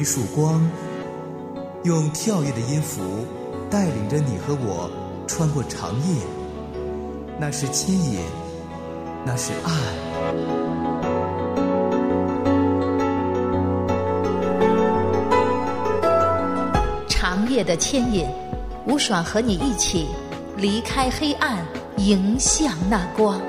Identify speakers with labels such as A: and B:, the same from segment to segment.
A: 一束光，用跳跃的音符带领着你和我穿过长夜。那是牵引，那是爱。
B: 长夜的牵引，吴爽和你一起离开黑暗，迎向那光。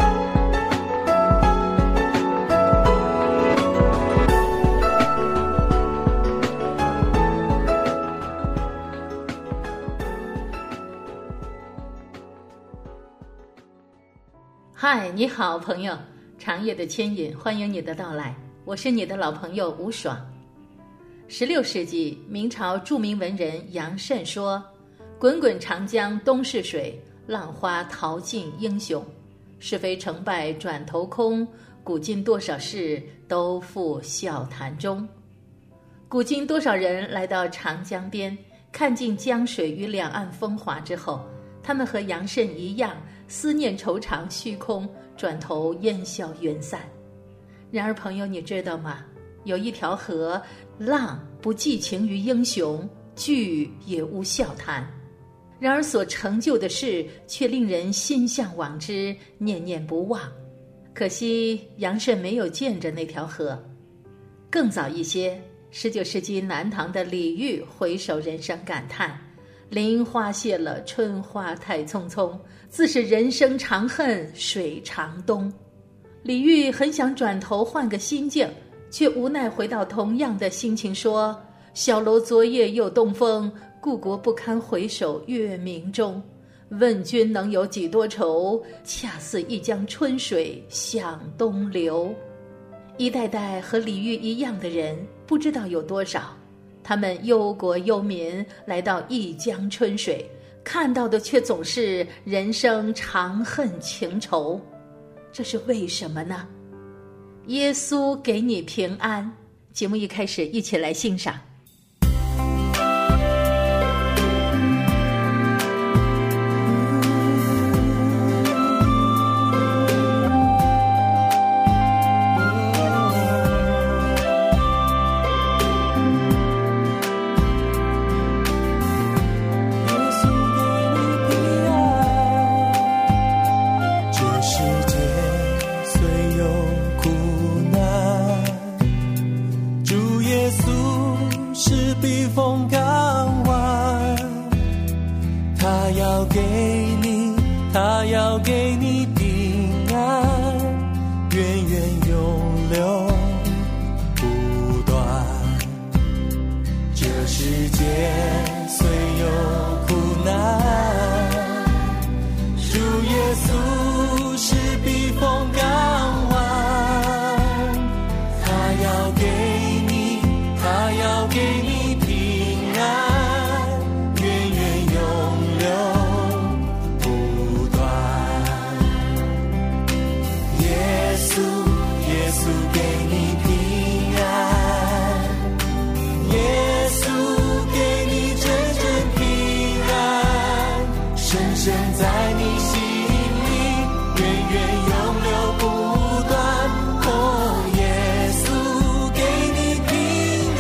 B: 嗨，你好，朋友，长夜的牵引，欢迎你的到来，我是你的老朋友吴爽。16世纪，明朝著名文人杨慎说：“滚滚长江东逝水，浪花淘尽英雄。是非成败转头空，古今多少事，都付笑谈中。”古今多少人来到长江边，看尽江水与两岸风华之后，他们和杨慎一样，思念愁肠虚空，转头烟消云散。然而朋友，你知道吗？有一条河，浪不寄情于英雄，聚也无笑谈。然而所成就的事，却令人心向往之，念念不忘。可惜杨慎没有见着那条河。更早一些，19世纪南唐的李煜回首人生，感叹：“林花谢了，春花太匆匆，自是人生长恨水长东。”李煜很想转头换个心境，却无奈回到同样的心情说：“小楼昨夜又东风，故国不堪回首月明中。问君能有几多愁，恰似一江春水向东流。”一代代和李煜一样的人不知道有多少，他们忧国忧民，来到一江春水，看到的却总是人生长恨情仇。这是为什么呢？耶稣给你平安。节目一开始，一起来欣赏。
C: 他要给你平安，源源永流不断。这世界虽有苦难，主耶稣是避风港湾。他要给你平安，源源永流。耶稣给你平安，耶稣给你真正平安，深深在你心里，源源永流不断。哦，耶稣给你平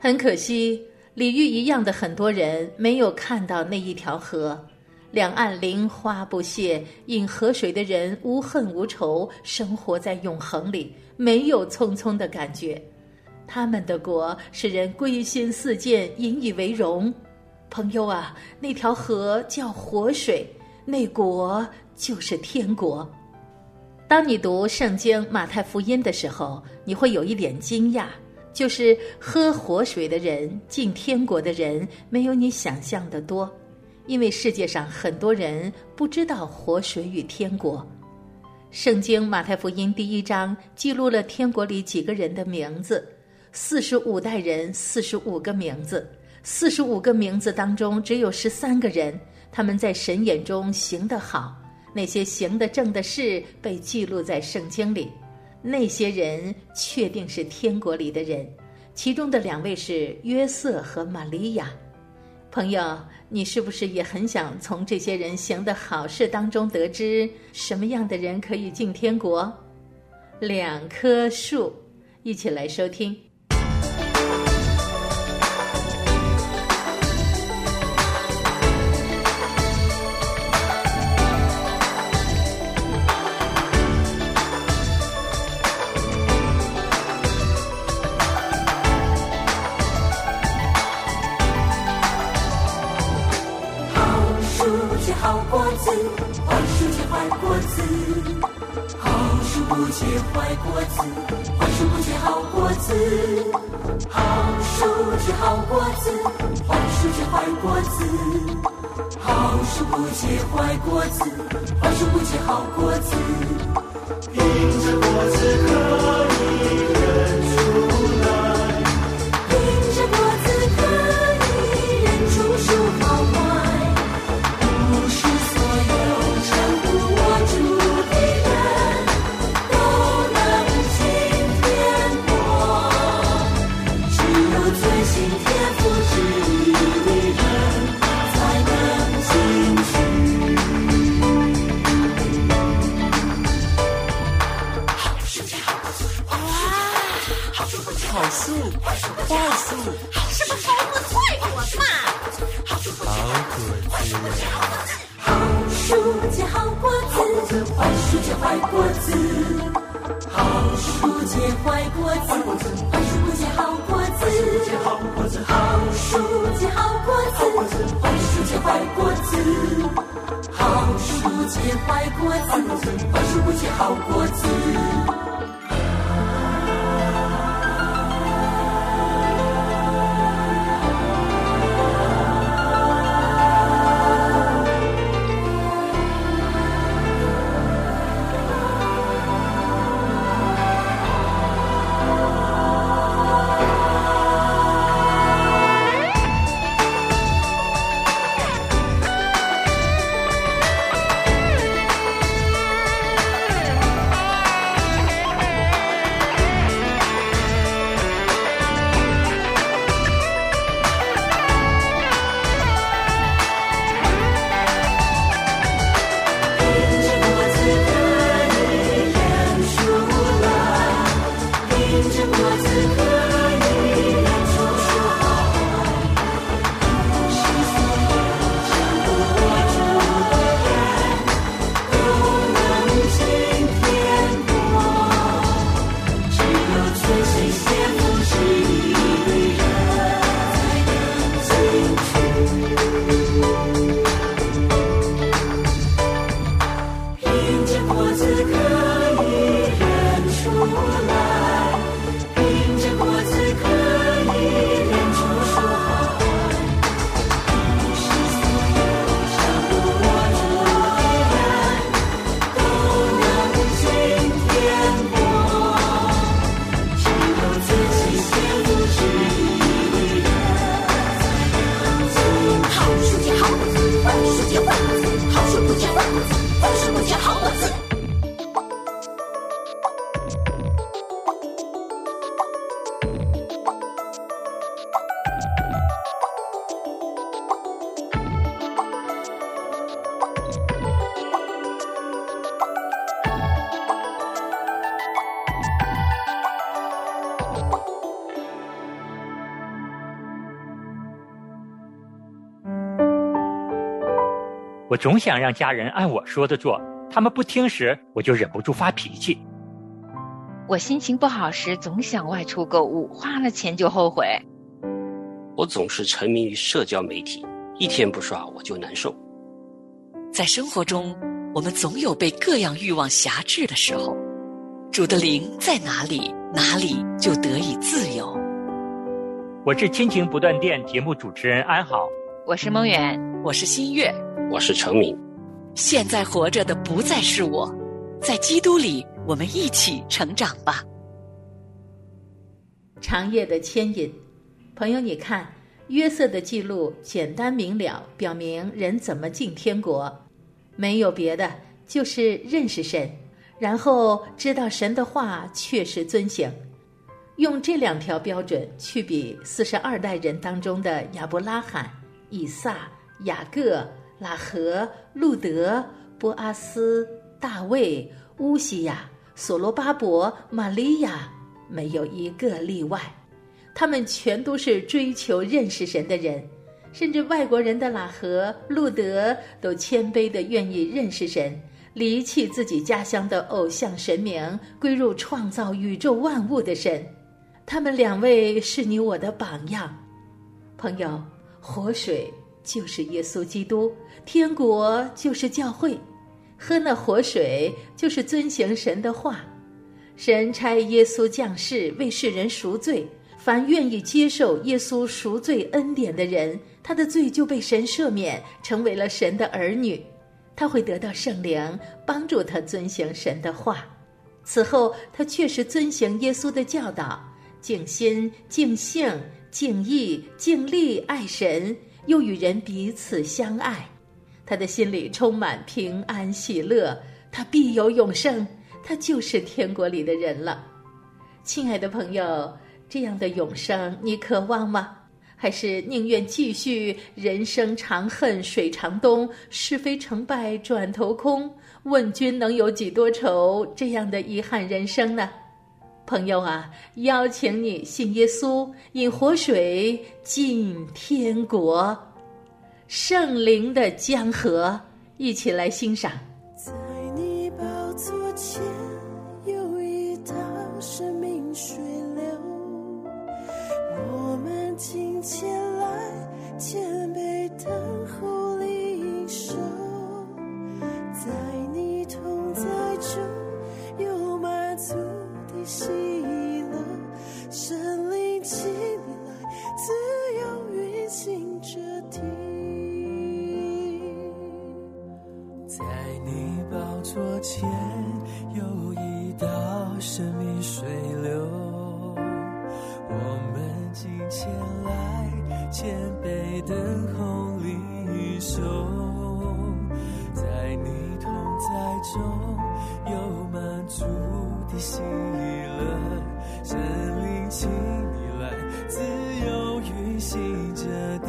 B: 很可惜，李煜一样的很多人没有看到那一条河，两岸林花不谢，饮河水的人无恨无仇，生活在永恒里，没有匆匆的感觉。他们的国使人归心似箭，引以为荣。朋友啊，那条河叫活水，那国就是天国。当你读圣经马太福音的时候，你会有一点惊讶，就是喝活水的人，进天国的人没有你想象的多，因为世界上很多人不知道活水与天国。圣经马太福音第1章记录了天国里几个人的名字，45代人，45个名字，45个名字当中只有13个人，他们在神眼中行得好，那些行得正的事被记录在圣经里，那些人确定是天国里的人，其中的2位是约瑟和玛利亚。朋友，你是不是也很想从这些人行的好事当中得知什么样的人可以进天国？2棵树，一起来收听。
C: 好果子，坏树结坏果子，好树不结坏果子，坏树不结好果子，好树结好果子，坏树结坏果子，好树不结坏果子，坏树不结好果子，凭着果子可以认出来，凭着果子可以认出树好坏。
D: 好树，坏树，
E: 什么好果子坏果子嘛？
A: 好果子，
C: 好树结好果子，坏树结坏果子，好树结坏果子，坏树不结好果子，好树结好果子，坏树结坏果子，好树结坏果子，坏树不结好果子。
F: 我总想让家人按我说的做，他们不听时，我就忍不住发脾气。
G: 我心情不好时，总想外出购物，花了钱就后悔。
H: 我总是沉迷于社交媒体，一天不刷我就难受。
D: 在生活中，我们总有被各样欲望辖制的时候，主的灵在哪里，哪里就得以自由。
F: 我是亲情不断电节目主持人安好，
G: 我是梦远，
D: 我是新月，
H: 我是程敏。
D: 现在活着的不再是我，在基督里，我们一起成长吧。
B: 长夜的牵引，朋友，你看，约瑟的记录简单明了，表明人怎么进天国，没有别的，就是认识神，然后知道神的话确实遵行。用这2条标准去比42代人当中的亚伯拉罕、以撒、雅各、拉合、路德、波阿斯、大卫、乌西亚、所罗巴伯、玛利亚，没有一个例外。他们全都是追求认识神的人，甚至外国人的拉合、路德都谦卑地愿意认识神，离弃自己家乡的偶像神明，归入创造宇宙万物的神。他们2位是你我的榜样。朋友，活水就是耶稣基督，天国就是教会，喝那活水就是遵行神的话。神差耶稣降世为世人赎罪，凡愿意接受耶稣赎罪恩典的人，他的罪就被神赦免，成为了神的儿女。他会得到圣灵，帮助他遵行神的话。此后他确实遵行耶稣的教导，尽心、尽性、尽意、尽力爱神，又与人彼此相爱。他的心里充满平安喜乐，他必有永生，他就是天国里的人了。亲爱的朋友，这样的永生你渴望吗？还是宁愿继续人生长恨水长东，是非成败转头空，问君能有几多愁，这样的遗憾人生呢？朋友啊，邀请你信耶稣，饮活水进天国。圣灵的江河，一起来欣赏。
C: 在你宝座前有一道生命水流，我们今前来谦卑等候领受，在你同在中有满足的喜乐，神灵请你来自由运行这地。在你宝座前有一道生命水流，我们今前来谦卑等候领受，在你同在中有满足的喜乐，神灵请你来自由运行这地，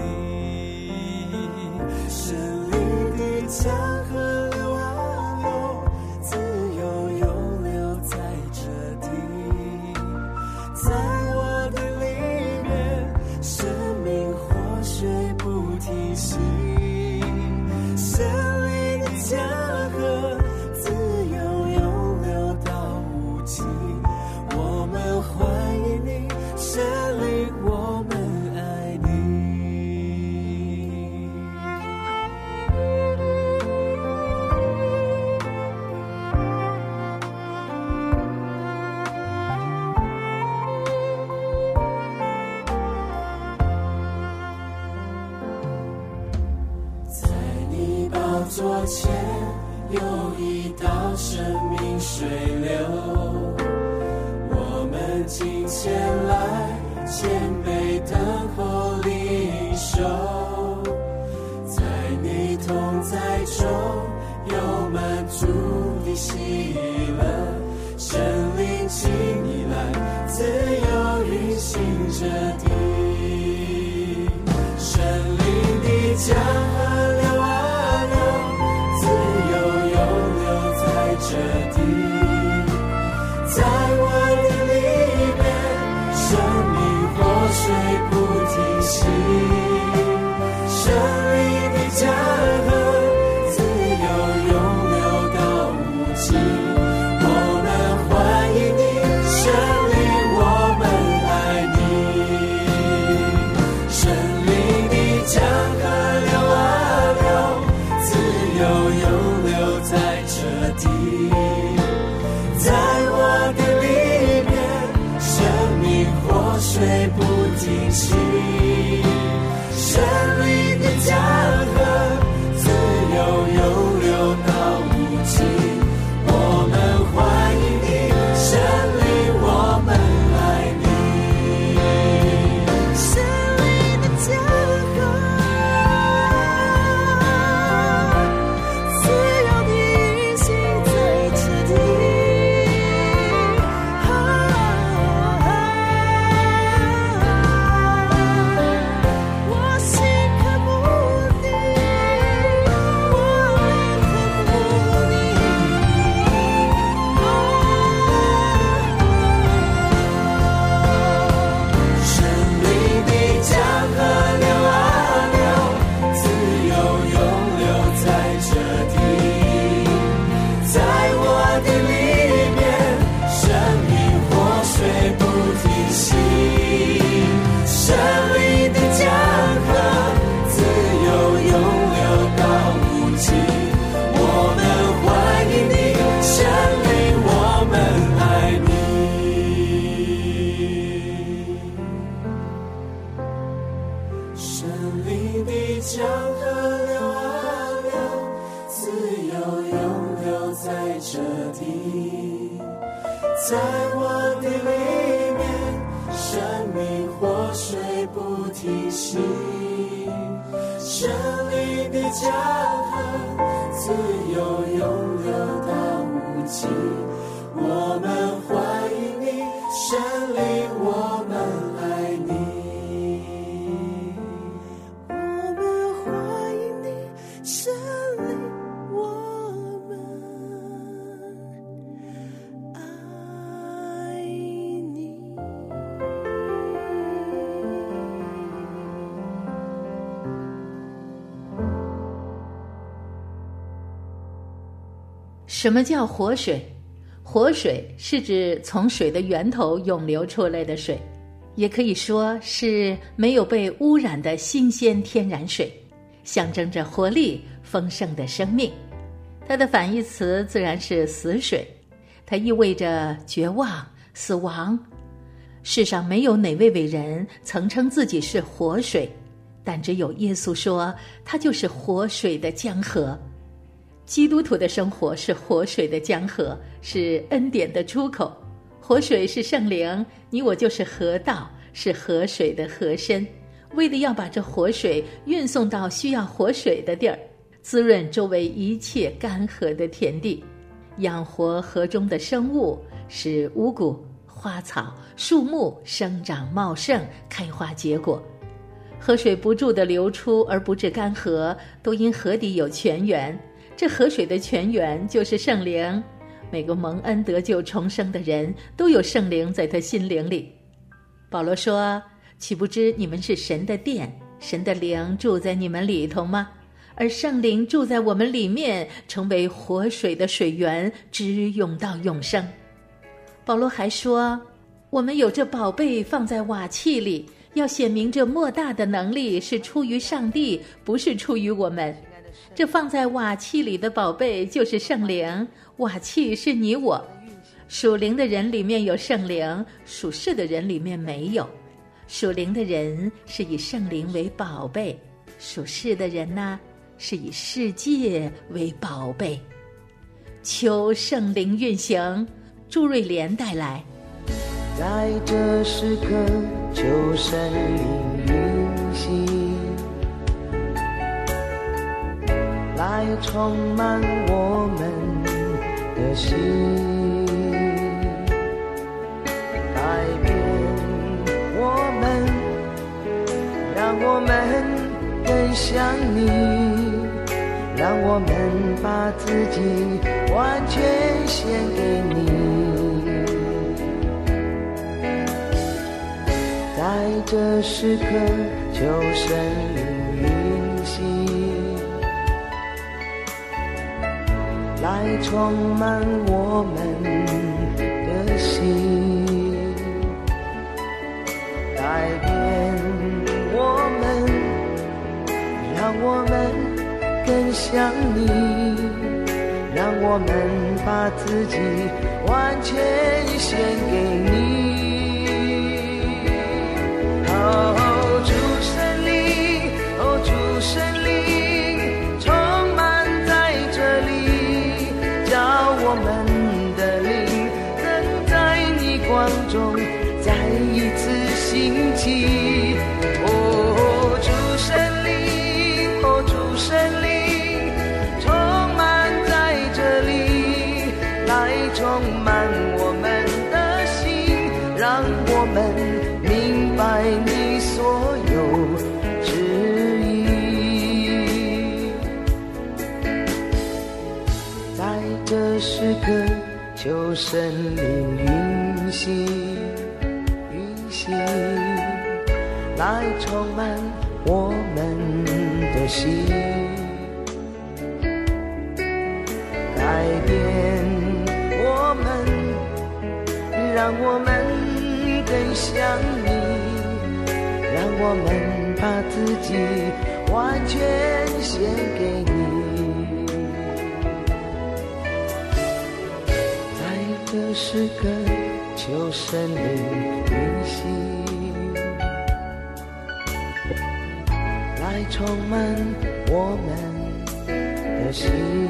C: 神灵的江河流啊流，自由涌流在这地，在我的里面生命活水不停息，神灵的江河自由涌流到无尽，我们欢迎你，神灵我们爱你。在你宝座前有一道生命水流，我们今前来谦卑等候领受，在你同在中有满足的喜乐，神灵请你来自由运行这地，神灵的江河流啊流，自由涌流在这地，在我的里面生命活水不停息，神灵的江河神灵的江河流啊流，自由涌流在这地，在我的里面，生命活水不停息，神灵的江河自由涌流到无尽，我们欢迎你，神灵，我们爱你，我们欢迎你，神灵，我们爱你。
B: 什么叫活水？活水是指从水的源头涌流出来的水，也可以说是没有被污染的新鲜天然水，象征着活力丰盛的生命。它的反义词自然是死水，它意味着绝望、死亡。世上没有哪位伟人曾称自己是活水，但只有耶稣说他就是活水的江河。基督徒的生活是活水的江河，是恩典的出口。活水是圣灵，你我就是河道，是河水的河身，为的要把这活水运送到需要活水的地儿，滋润周围一切干涸的田地，养活河中的生物，使五谷、花草、树木生长茂盛，开花结果。河水不住地流出而不致干涸，都因河底有泉源，这河水的泉源就是圣灵。每个蒙恩得救重生的人都有圣灵在他心灵里。保罗说，岂不知你们是神的殿，神的灵住在你们里头吗？而圣灵住在我们里面，成为活水的水源，直涌到永生。保罗还说，我们有这宝贝放在瓦器里，要显明这莫大的能力是出于上帝，不是出于我们。这放在瓦器里的宝贝就是圣灵，瓦器是你我。属灵的人里面有圣灵，属世的人里面没有。属灵的人是以圣灵为宝贝，属世的人呢，是以世界为宝贝。求圣灵运行，朱瑞莲带来。
C: 在这时刻，求圣灵运行，来充满我们的心，改变我们，让我们更像你，让我们把自己完全献给你。在这时刻，求圣灵运行，来充满我们的心，改变我们，让我们更像你，让我们把自己完全献给你。哦，主圣灵，哦，主圣灵，充满在这里，叫我们的灵能在你光中再一次兴起。哦，主圣灵，哦，主圣灵，充满在这里，来充满我们的心，让我们明白你所有旨意。在这时刻，求圣灵运行，运行，来充满我们的心，改变我们，让我们更像你，让我们把自己完全献给你。在这时刻，求圣灵运行， 来充满我们的心。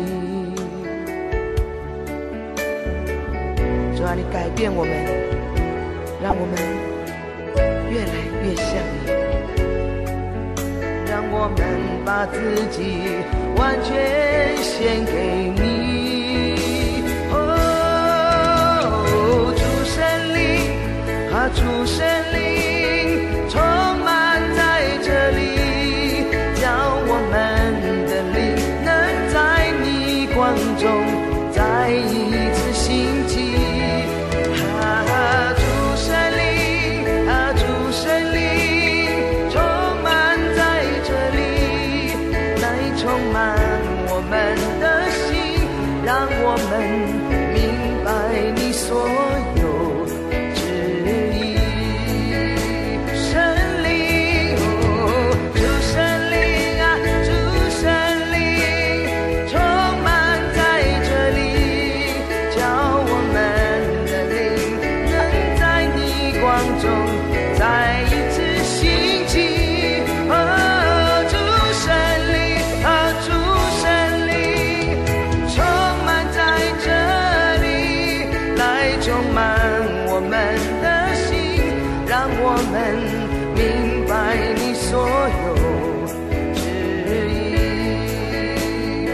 C: 主啊，你改变我们，让我们越来越像你，让我们把自己完全献给你。主圣灵啊，主圣灵充满在这里，叫我们的灵能在你光中再一次兴起。主圣灵啊，主圣灵充满在这里，来充满我们的心，让我们明白你所有旨意。圣灵主圣灵啊，主圣灵充满在这里，叫我们的灵能在你光中再一次兴起。主圣灵啊，主圣灵充满在这里，来充满我们的心，让我们明白你所有旨意。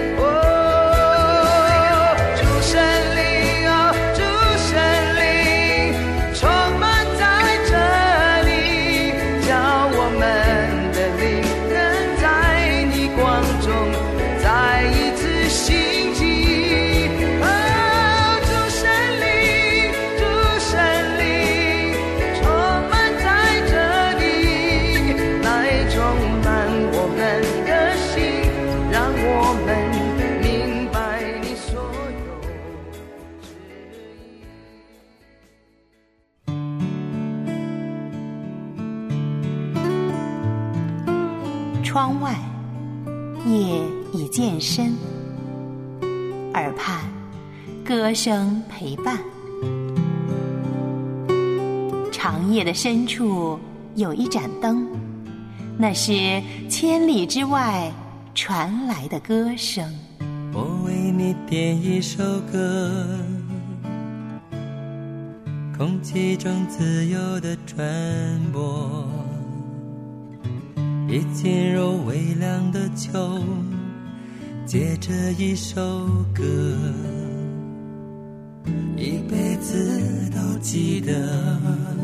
C: 主圣灵啊，主圣灵充满在这里，叫我们的灵能在你光中再一次兴起。主圣灵，主圣灵充满在这里，来充满我们的心，让我们明白你所有旨意。
I: 窗外夜已渐深，耳畔歌声陪伴。长夜的深处有一盏灯，那是千里之外传来的歌声。
C: 我为你点一首歌，空气中自由的传播，已进入微凉的秋，借着一首歌，一辈子都记得。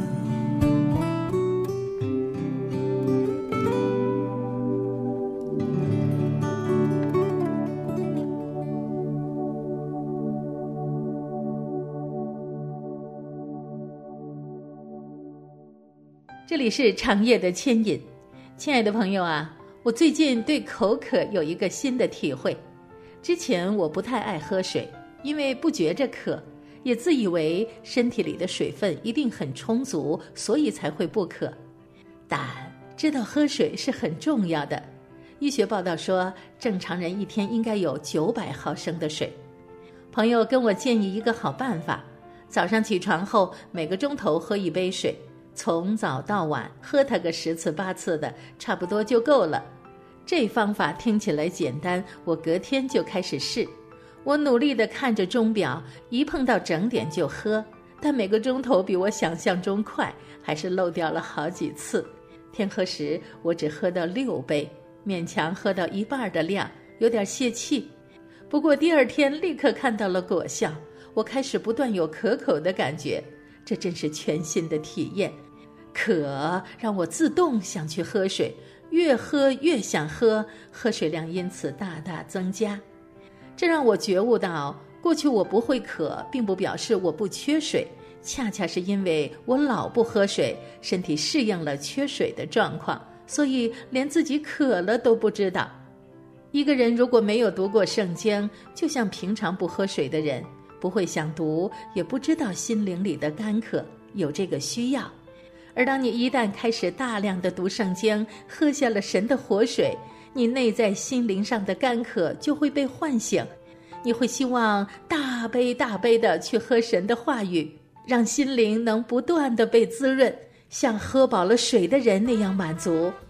B: 这里是长夜的牵引。亲爱的朋友啊，我最近对口渴有一个新的体会。之前我不太爱喝水，因为不觉着渴，也自以为身体里的水分一定很充足，所以才会不渴。但知道喝水是很重要的。医学报道说，正常人一天应该有900毫升的水。朋友跟我建议一个好办法，早上起床后每个钟头喝一杯水，从早到晚喝它个10次8次的，差不多就够了。这方法听起来简单，我隔天就开始试。我努力地看着钟表，一碰到整点就喝，但每个钟头比我想象中快，还是漏掉了好几次。天黑时我只喝到6杯，勉强喝到一半的量，有点泄气。不过第二天立刻看到了果效，我开始不断有可口的感觉，这真是全新的体验。渴让我自动想去喝水，越喝越想喝，喝水量因此大大增加。这让我觉悟到，过去我不会渴，并不表示我不缺水，恰恰是因为我老不喝水，身体适应了缺水的状况，所以连自己渴了都不知道。一个人如果没有读过圣经，就像平常不喝水的人，不会想读，也不知道心灵里的干渴，有这个需要。而当你一旦开始大量的读圣经，喝下了神的活水，你内在心灵上的干渴就会被唤醒，你会希望大杯大杯的去喝神的话语，让心灵能不断的被滋润，像喝饱了水的人那样满足。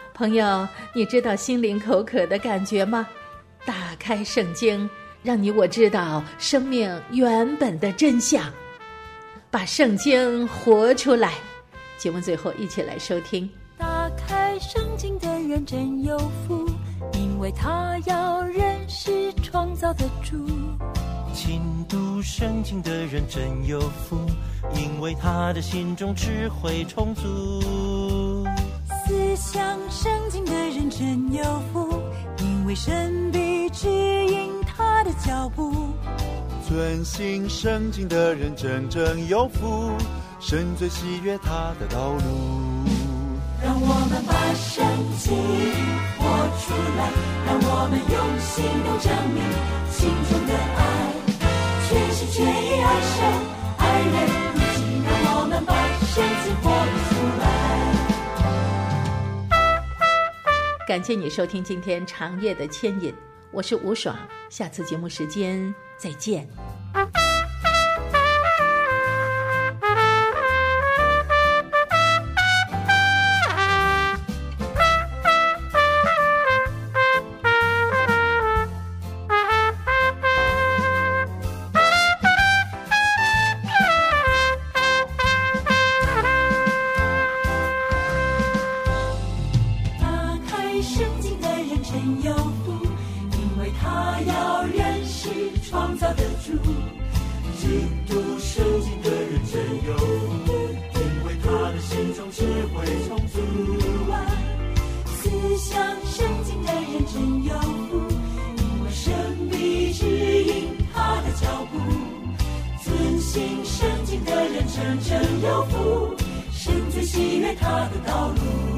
B: 朋友，你知道心灵口渴的感觉吗？打开圣经，让你我知道生命原本的真相，把圣经活出来。节目最后一起来收听。
J: 打开圣经的人真有福，因为他要认识创造的主。
C: 勤读圣经的人真有福，因为他的心中智慧充足。
J: 思想圣经的人真有福，因为神必指引他的脚步。
K: 遵行圣经的人真有福，神最喜悦他的道路。
J: 让我们把圣经活出来，让我们用行动证明心中的爱，全心全意爱神爱人如己。让我们把圣经活出来。
B: 感谢你收听今天长夜的牵引，我是吴爽，下次节目时间再见。
J: 真有福，神最喜悦他的道路。